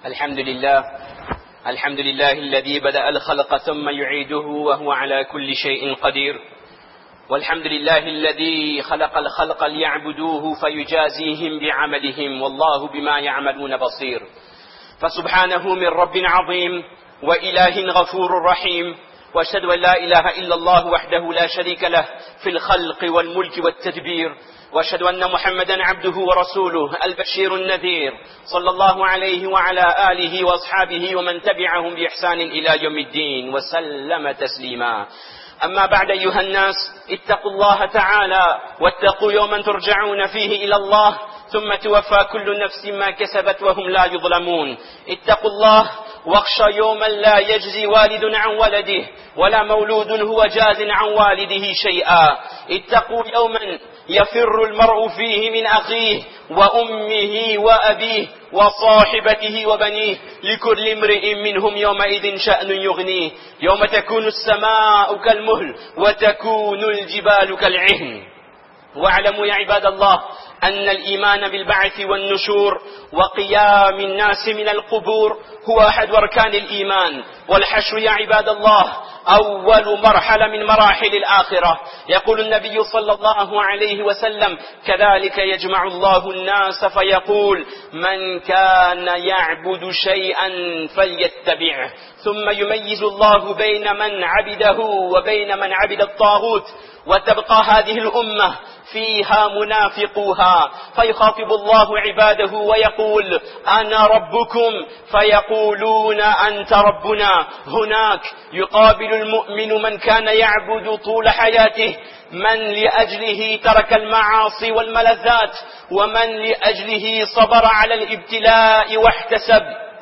الحمد لله الذي بدأ الخلق ثم يعيده وهو على كل شيء قدير. والحمد لله الذي خلق الخلق ليعبدوه فيجازيهم بعملهم والله بما يعملون بصير. فسبحانه من رب عظيم وإله غفور رحيم، وأشهد أن لا إله إلا الله وحده لا شريك له في الخلق والملك والتدبير، وأشهد أن محمدا عبده ورسوله البشير النذير، صلى الله عليه وعلى آله وأصحابه ومن تبعهم بإحسان إلى يوم الدين وسلم تسليما. أما بعد أيها الناس، اتقوا الله تعالى واتقوا يوما ترجعون فيه إلى الله ثم توفى كل نفس ما كسبت وهم لا يظلمون. اتقوا الله واخشى يوما لا يجزي والد عن ولده ولا مولود هو جاز عن والده شيئا. اتقوا يوما يفر المرء فيه من أخيه وأمه وأبيه وصاحبته وبنيه، لكل امرئ منهم يومئذ شأن يغنيه، يوم تكون السماء كالمهل وتكون الجبال كالعهن. واعلموا يا عباد الله أن الإيمان بالبعث والنشور وقيام الناس من القبور هو أحد أركان الإيمان. والحشر يا عباد الله أول مرحلة من مراحل الآخرة. يقول النبي صلى الله عليه وسلم: كذلك يجمع الله الناس فيقول من كان يعبد شيئا فليتبعه، ثم يميز الله بين من عبده وبين من عبد الطاغوت، وتبقى هذه الأمة فيها منافقوها، فيخاطب الله عباده ويقول: أنا ربكم فيقولون أنت ربنا. هناك يقابل المؤمن من كان يعبد طول حياته، من لأجله ترك المعاصي والملذات، ومن لأجله صبر على الابتلاء واحتسب.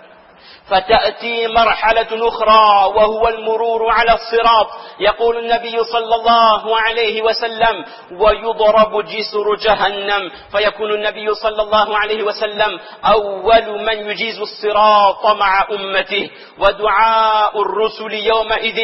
فتأتي مرحلة أخرى وهو المرور على الصراط. يقول النبي صلى الله عليه وسلم: ويضرب جسر جهنم، فيكون النبي صلى الله عليه وسلم أول من يجيز الصراط مع أمته. ودعاء الرسل يومئذ: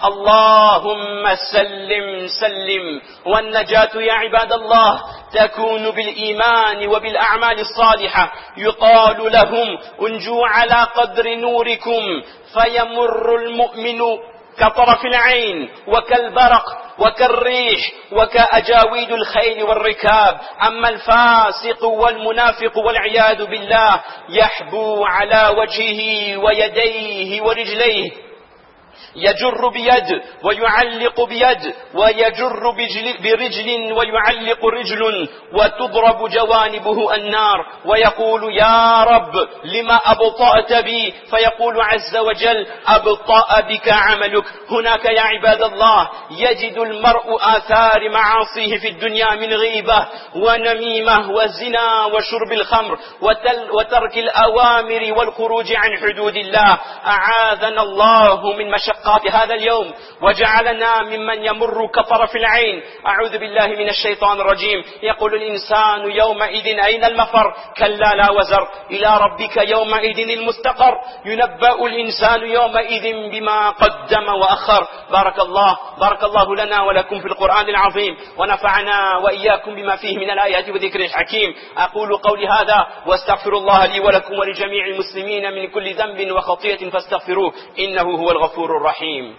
اللهم سلم سلم. والنجاة يا عباد الله تكون بالإيمان وبالأعمال الصالحة. يقال لهم: انجوا على قدر نوركم، فيمر المؤمن كطرف العين وكالبرق وكالريح وكأجاويد الخيل والركاب. أما الفاسق والمنافق والعياذ بالله يحبو على وجهه ويديه ورجليه، يجر بيد ويعلق بيد، ويجر برجل ويعلق رجل، وتضرب جوانبه النار، ويقول: يا رب لما أبطأت بي؟ فيقول عز وجل: أبطأ بك عملك. هناك يا عباد الله يجد المرء آثار معاصيه في الدنيا من غيبة ونميمة وزنا وشرب الخمر وترك الأوامر والخروج عن حدود الله. أعاذنا الله من مشقات هذا اليوم وجعلنا ممن يمر كطرف العين. أعوذ بالله من الشيطان الرجيم. يقول الإنسان يومئذ أين المفر؟ كلا لا وزر، إلى ربك يومئذ المستقر. ينبأ الإنسان يومئذ بما قدم وأخر. بارك الله لنا ولكم في القرآن العظيم، ونفعنا وإياكم بما فيه من الآيات وذكر الحكيم. أقول قولي هذا واستغفر الله لي ولكم ولجميع المسلمين من كل ذنب وخطيئة فاستغفروه إنه هو الغفور الرحيم.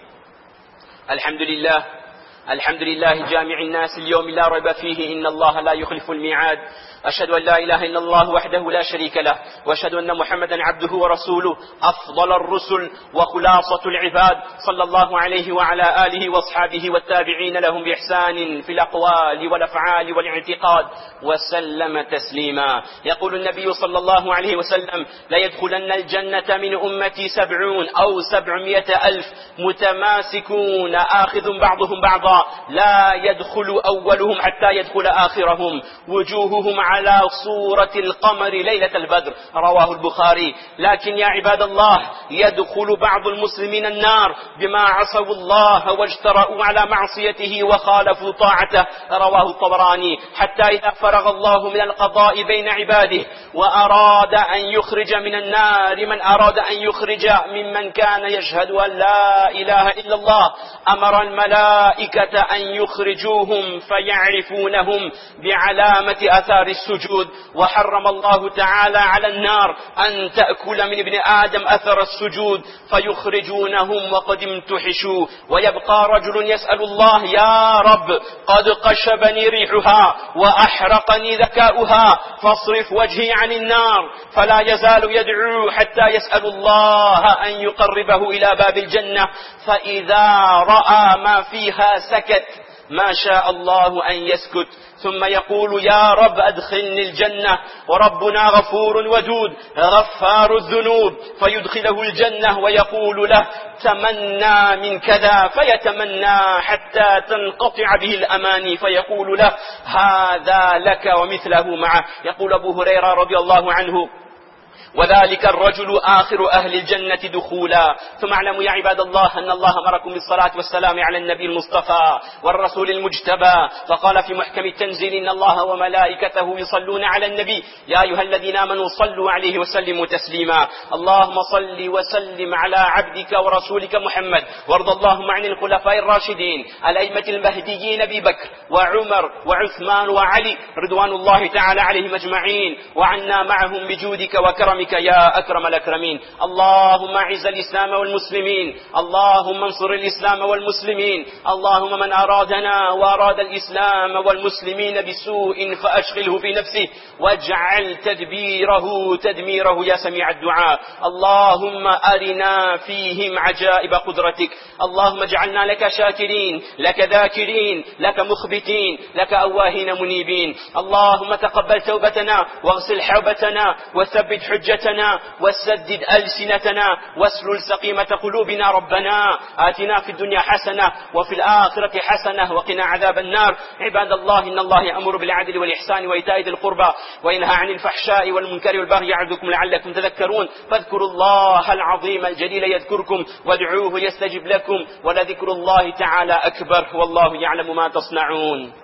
الحمد لله جامع الناس اليوم لا ريب فيه، إن الله لا يخلف الميعاد. أشهد أن لا إله إلا الله وحده لا شريك له، وأشهد أن محمدا عبده ورسوله أفضل الرسل وخلاصة العباد، صلى الله عليه وعلى آله وأصحابه والتابعين لهم بإحسان في الأقوال والأفعال والاعتقاد وسلم تسليما. يقول النبي صلى الله عليه وسلم: لا يدخلن الجنة من أمتي 70 أو 700 ألف متماسكون آخذ بعضهم بعضا، لا يدخل أولهم حتى يدخل آخرهم، وجوههم على صورة القمر ليلة البدر. رواه البخاري. لكن يا عباد الله يدخل بعض المسلمين النار بما عصوا الله واجترأوا على معصيته وخالفوا طاعته. رواه الطبراني. حتى إذا فرغ الله من القضاء بين عباده وأراد أن يخرج من النار من أراد أن يخرج ممن كان يشهد أن لا إله إلا الله، أمر الملائكة أن يخرجوهم فيعرفونهم بعلامة آثار السجود. وحرم الله تعالى على النار أن تأكل من ابن آدم أثر السجود فيخرجونهم وقد امتحشوا. ويبقى رجل يسأل الله: يا رب قد قشبني ريحها وأحرقني ذكاؤها فاصرف وجهي عن النار. فلا يزال يدعو حتى يسأل الله أن يقربه إلى باب الجنة، فإذا رأى ما فيها سكت، ما شاء الله أن يسكت، ثم يقول: يا رب أدخلني الجنة. وربنا غفور ودود غفار الذنوب، فيدخله الجنة ويقول له: تمنى من كذا، فيتمنى حتى تنقطع به الأماني، فيقول له: هذا لك ومثله معه. يقول أبو هريرة رضي الله عنه: وذلك الرجل آخر أهل الجنة دخولا. ثم اعلموا يا عباد الله أن الله أمركم بالصلاة والسلام على النبي المصطفى والرسول المجتبى، فقال في محكم التنزيل: إن الله وملائكته يصلون على النبي يا أيها الذين آمنوا صلوا عليه وسلموا تسليما. اللهم صل وسلم على عبدك ورسولك محمد، وارض اللهم عن الخلفاء الراشدين الأئمة المهديين أبي بكر وعمر وعثمان وعلي رضوان الله تعالى عليهم أجمعين، وعنا معهم بجودك وكرمك يا أكرم الأكرمين. اللهم أعز الإسلام والمسلمين، اللهم انصر الإسلام والمسلمين، اللهم من أرادنا وأراد الإسلام والمسلمين بسوء فأشغله في نفسه واجعل تدبيره تدميره يا سميع الدعاء. اللهم أرنا فيهم عجائب قدرتك، اللهم اجعلنا لك شاكرين، لك ذاكرين، لك مخبتين، لك أواهين منيبين. اللهم تقبل توبتنا واغسل حوبتنا وثبت حجتنا وسدد ألسنتنا واسلل سقيمة قلوبنا. ربنا آتنا في الدنيا حسنة وفي الآخرة حسنة وقنا عذاب النار. عباد الله، إن الله يأمر بالعدل والإحسان وإيتاء ذي القربى وينهى عن الفحشاء والمنكر والبغي يعظكم لعلكم تذكرون. فاذكروا الله العظيم الجليل يذكركم وادعوه يستجب لكم، ولذكر الله تعالى أكبر والله يعلم ما تصنعون.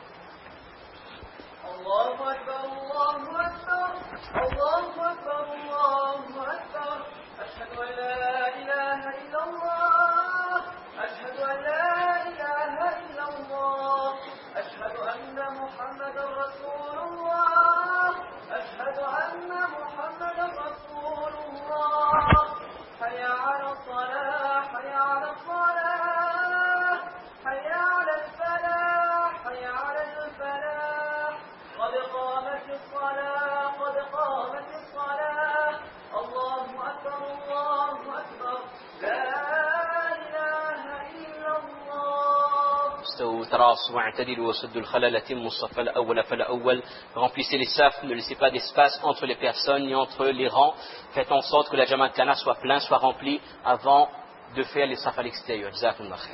الله أكبر الله أكبر الله أكبر الله أكبر. أشهد أن لا إله إلا الله، أشهد أن لا إله إلا الله، أشهد أن محمدا رسول الله، أشهد أن محمدا رسول الله. حي على الصلاة، حي على الصلاة، حي على الفلاح، حي على الفلاح. قد قامت الصلاة، قد قامت الصلاة. الله أكبر الله أكبر، لا إله إلا الله. استووا تراصوا واعتدلوا وسدوا الخلل أتموا الصف الأول فالأول. Remplissez les safs, ne laissez pas d'espace entre les personnes ni entre les rangs. Faites en sorte que la Jamaat Kana soit plein, soit rempli avant de faire les safs à l'extérieur. Jazakumullah khair.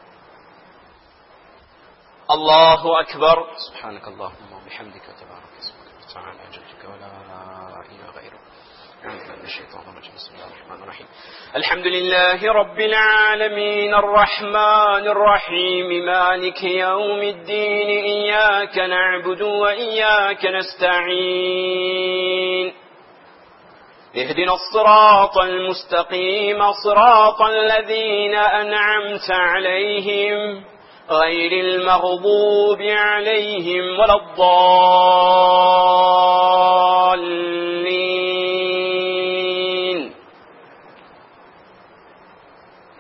الله أكبر. سبحانك اللهم وبحمدك وتبارك اسمك وتعالى جدك ولا إله غيرك. الشيطان الرجيم. بسم الله الرحمن الرحيم. الحمد لله رب العالمين الرحمن الرحيم مالك يوم الدين إياك نعبد وإياك نستعين. اهدنا الصراط المستقيم صراط الذين أنعمت عليهم غير المغضوب عليهم ولا الضالين.